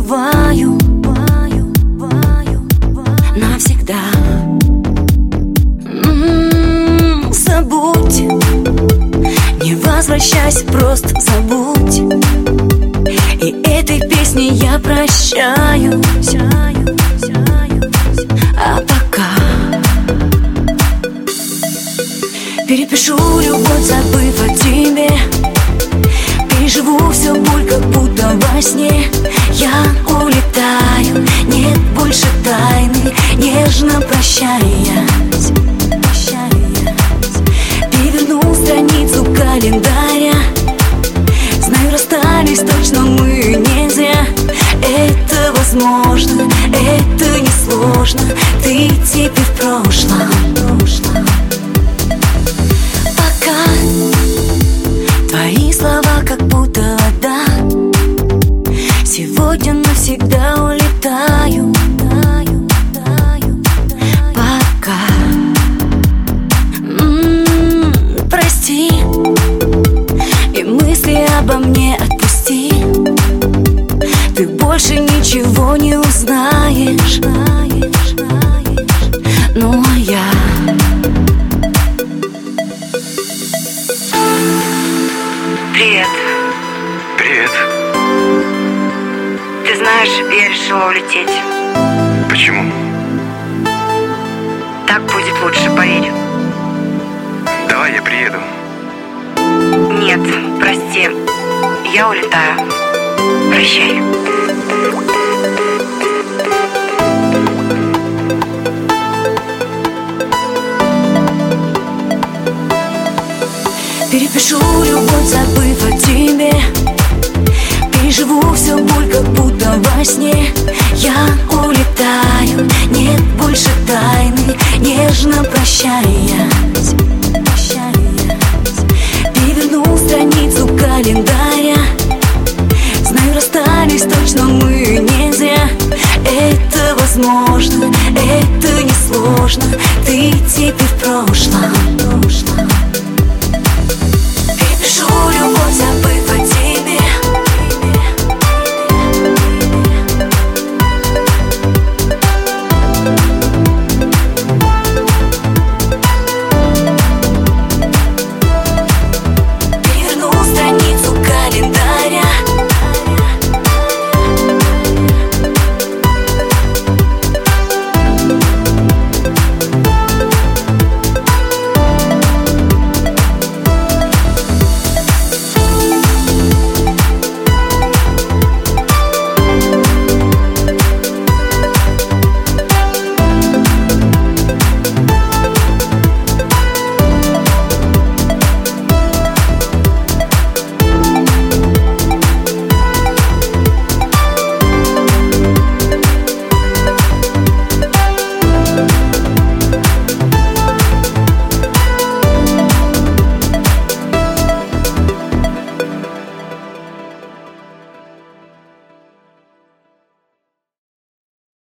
забываю навсегда. Забудь, не возвращайся, просто забудь. И этой песней я прощаюсь. А пока перепишу любовь, забыв о тебе. Переживу всю боль, как будто во сне. Я улетаю, нет больше тайны. Нежно прощаясь, переверну страницу календаря. Знаю, расстались точно мы не зря. Это возможно, это несложно. Ты теперь в прошлом. Пока твои слова как будто вода. Сегодня навсегда улетаю. Пока прости, и мысли обо мне отпусти. Ты больше ничего не узнаешь. Ну а я Привет. Привет. Ты знаешь, я решила улететь. Почему? Так будет лучше, поверь. Давай я приеду. Нет, прости. Я улетаю. Прощай. перепишу любовь, забыв о тебе. Переживу всю боль, как будто во сне. Я улетаю, нет больше тайны. Нежно прощаясь, переверну страницу календаря. Знаю, расстались точно мы не зря. Это возможно, это несложно. Ты